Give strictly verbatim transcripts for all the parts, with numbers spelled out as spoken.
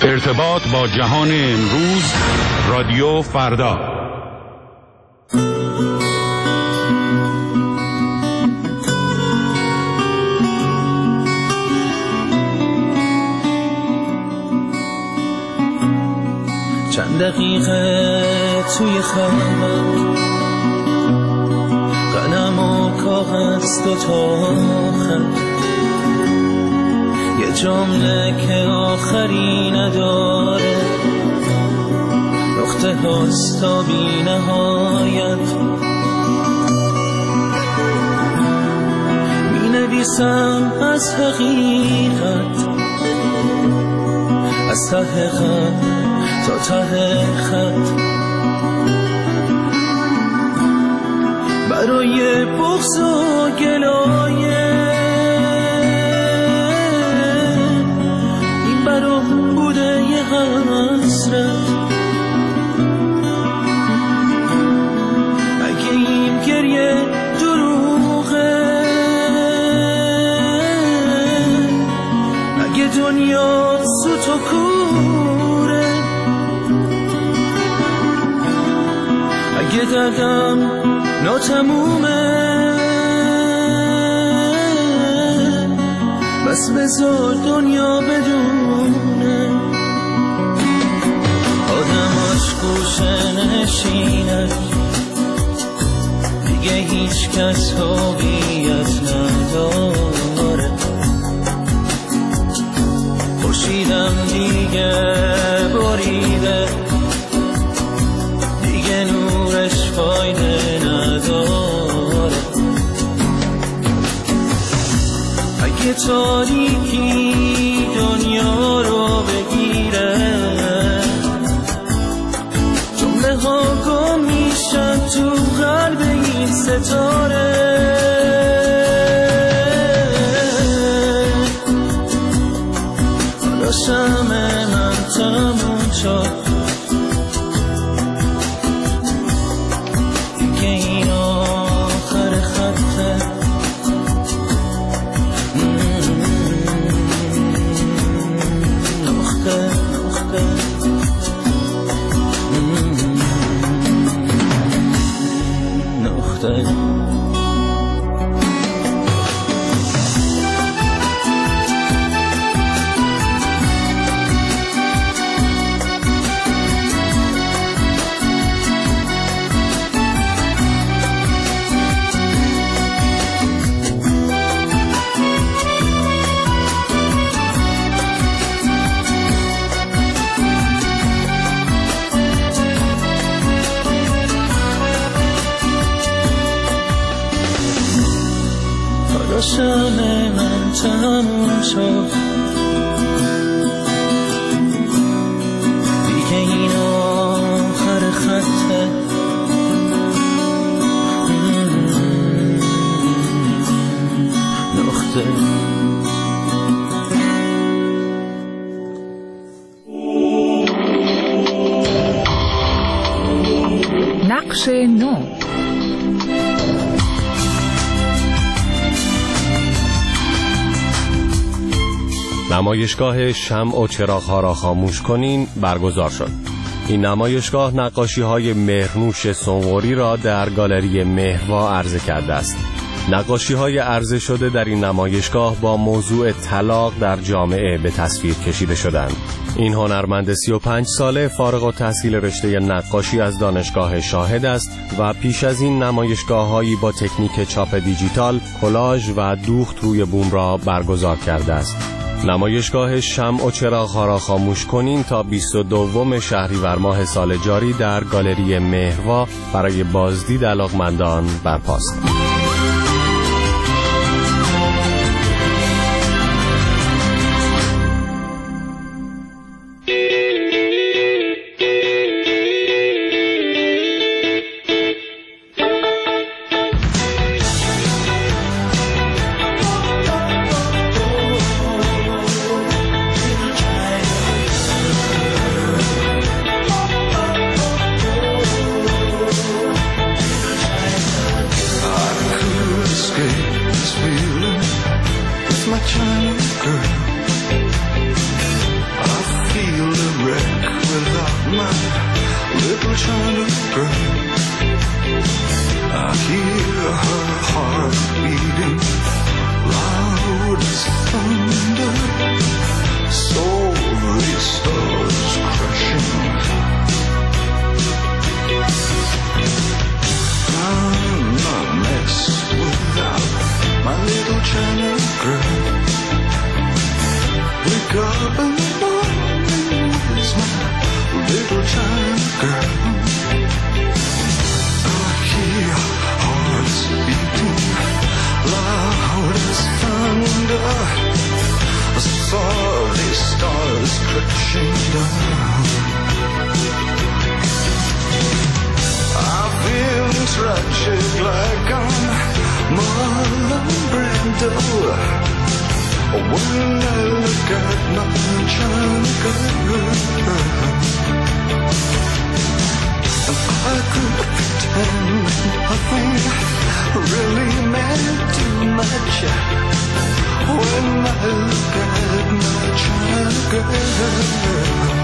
ارتباط با جهان امروز، رادیو فردا. چند دقیقه توی خلوت، قلم و کاغذ دو تا خط، یه جمله که آخری نداره، نقطه هاست تا بی نهایت. می نویسم از حقیقت، از ته خط تا ته خط، برای بغض و گلایه. این برام بوده یه حسرت، اگه این گریه دروغه، اگه دنیا سوت و کوره، اگه دردم ناتمومه، بس بذار دنیا بدونه. آدماش گوشه نشینه، دیگه هیچ کس هویت نداره. خورشیدم دیگه بریده، دیگه نورش فایده نداره. اگه تاریکی دنیا رو بگیره، جمله ها گم میشن تو قلب این ستاره. حالا شمع من تموم شد، شمع من تموم شد، دیگه این آخر خطه. نقطه نقش نو. نمایشگاه شمع و چراغ‌ها را خاموش کنین برگزار شد. این نمایشگاه نقاشی‌های مهرنوش سنقوری را در گالری مهروا عرضه کرده است. نقاشی‌های عرضه شده در این نمایشگاه با موضوع طلاق در جامعه به تصویر کشیده شدند. این هنرمند سی و پنج ساله فارغ التحصیل رشته نقاشی از دانشگاه شاهد است و پیش از این نمایشگاه‌هایی با تکنیک چاپ دیجیتال، کلاژ و دوخت روی بوم را برگزار کرده است. نمایشگاه شمع و چراغ‌ها را خاموش کنین تا بیست و دوم شهریور ماه سال جاری در گالری مهروا برای بازدید علاقمندان برپاست. I in the morning is my little China girl. I hear hearts beating loud as thunder. I saw these stars crashing down. I feel tragic like I'm Marlon Brando when I look at my China girl. And I could pretend nothing really meant too much when I look at my China girl.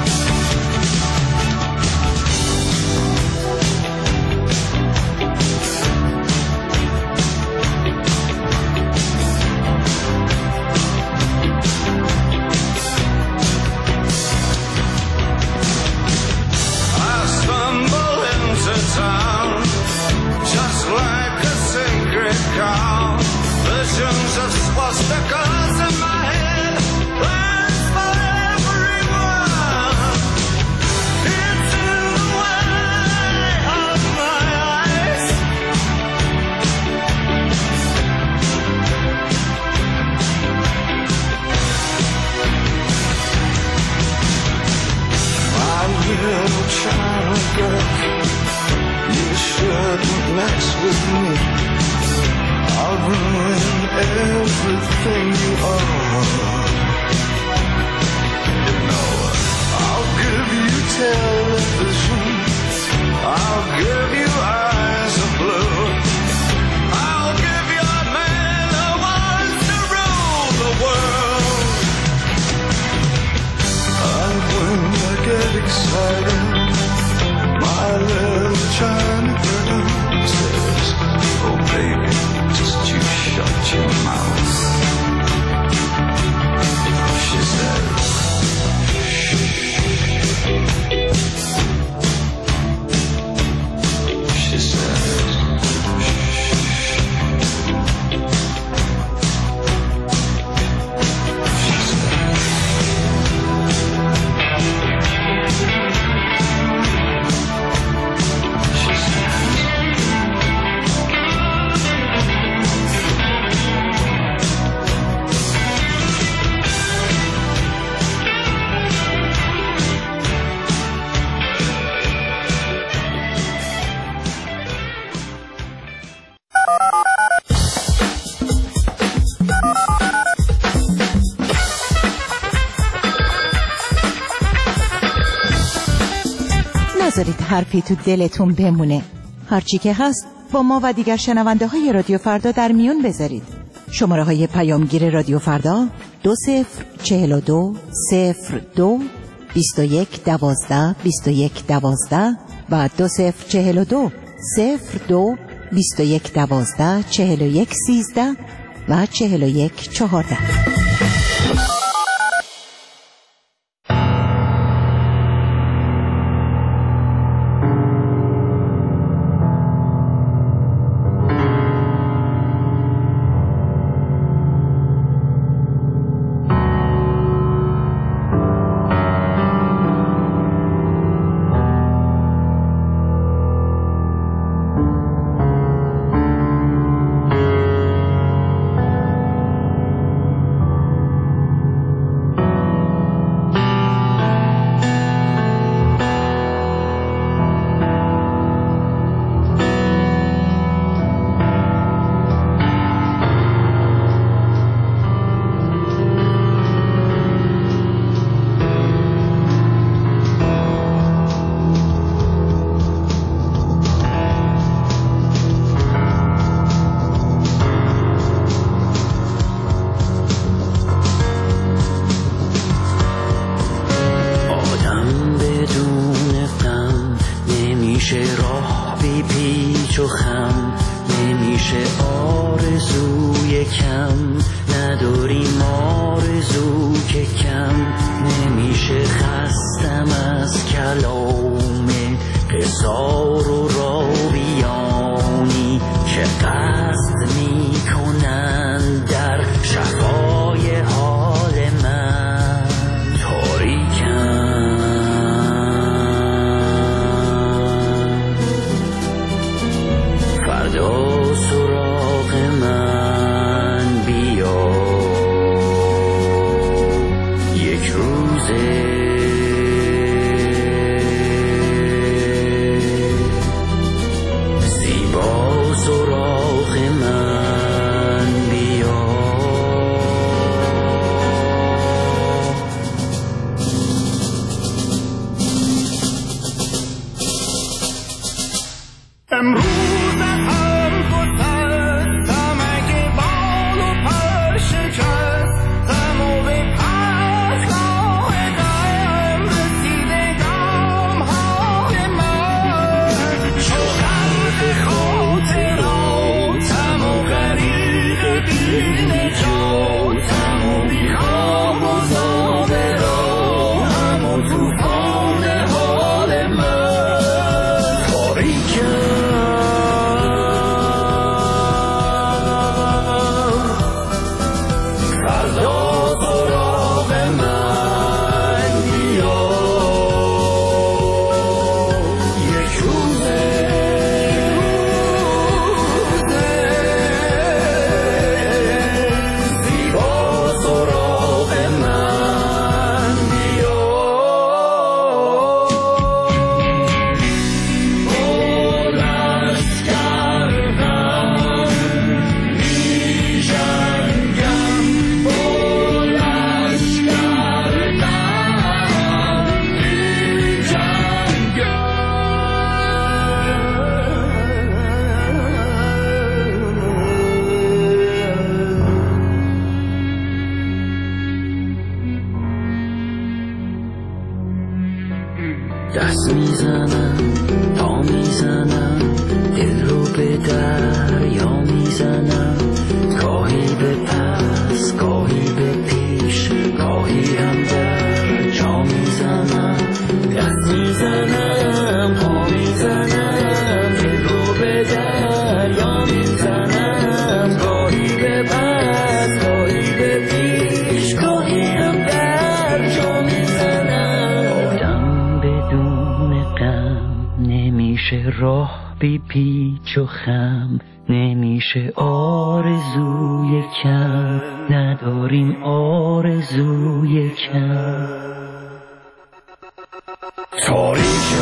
نذارید حرفی تو دلتون بمونه. هرچی که هست با ما و دیگر شنونده های رادیو فردا در میون بذارید. شماره های پیامگیر رادیو فردا دو صفر چهل و دو صفر دو بیست و یک دوازده بیست و یک دوازده و دو صفر چهل و دو صفر دو بیست و یک دوازده چهل و یک سیزده و چهل و یک چهارده. امروز هم گسستم اگه بال و پر شکستم و به پرگاه غم رسیده گام‌های من چو غرق خاطراتم و غریق بی نجاتم و بی خواب و زاد راهم و طوفان حال من تاریکم فردا سراغ من بیا یک روزه زیبا سراغ من بیا بلند کردم می جنگم بلند کردم می جنگم دست میزنم پا میزنم دل رو به دریا میزنم گاهی به پس گاهی به پیش گاهی هم در جا میزنم دست میزنم پا میزنم دل رو به دریا میزنم گاهی به پس گاهی به پیش گاهی هم در جا میزنم آدم بدون غم نمیشه راه بی پیچ و خم نمیشه آرزوی کم نداریم آرزوی کم تاریک